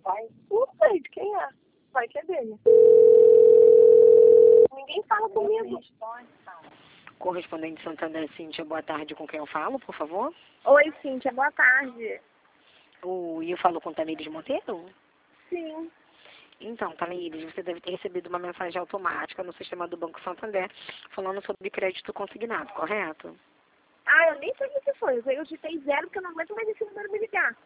pai? Não sei de quem é. Vai que é dele. Ninguém fala comigo. Correspondente Santander, Cíntia, boa tarde. Com quem eu falo, por favor? Oi, Cíntia, boa tarde. Eu falo com Tamires Monteiro? Sim. Então, Tamires, você deve ter recebido uma mensagem automática no sistema do Banco Santander falando sobre crédito consignado, correto? Ah, eu nem sei o que foi. Eu digitei 0 porque eu não aguento mais esse número me ligar.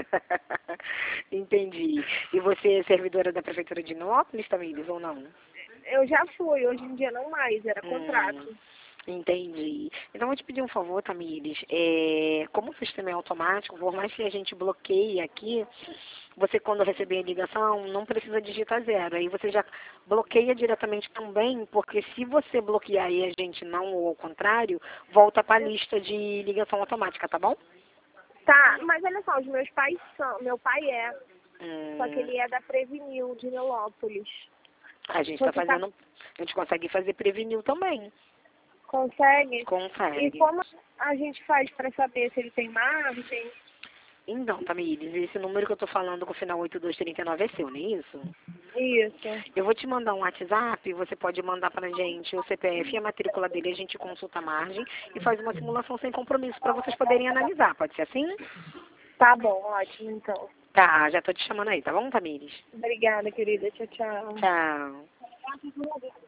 Entendi. E você é servidora da Prefeitura de Nilópolis, Tamires, ou não? Eu já fui, hoje em dia não mais, era contrato. Entendi. Então, eu vou te pedir um favor, Tamires. Como o sistema é automático, por mais que a gente bloqueie aqui, você, quando receber a ligação, não precisa digitar 0. Aí você já bloqueia diretamente também, porque se você bloquear e a gente não, ou ao contrário, volta para a lista de ligação automática, tá bom? Tá, mas olha só, os meus pais são, meu pai é, só que Hum, ele é da Previnil, de Nilópolis. a gente está Você tá, fazendo, a gente consegue fazer prevenil também. consegue? E Consegue. como a gente faz para saber se ele tem margem? Então, Tamires, esse número que eu tô falando com o final 8239 é seu, não é isso? Isso. Eu vou te mandar um WhatsApp, você pode mandar pra gente o CPF e a matrícula dele, a gente consulta a margem e faz uma simulação sem compromisso para vocês poderem analisar, pode ser assim? Tá bom, ótimo então. Tá, já tô te chamando aí, tá bom, Tamires? Obrigada, querida. Tchau, tchau. Tchau.